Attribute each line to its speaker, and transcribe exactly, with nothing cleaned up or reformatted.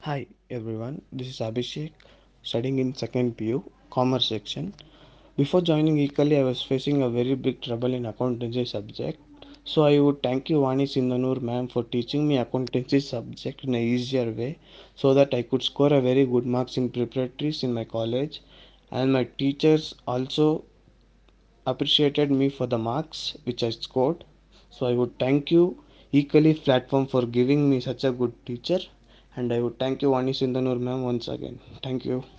Speaker 1: Hi everyone, this is Abhishek studying in second P U Commerce section. Before joining Equally, I was facing a very big trouble in accountancy subject. So I would thank you Vani Sindhanur ma'am for teaching me accountancy subject in a easier way so that I could score a very good marks in preparatories in my college, and my teachers also appreciated me for the marks which I scored. So I would thank you Equally platform for giving me such a good teacher, and I would thank you Vani Sindhanur ma'am once again. Thank you.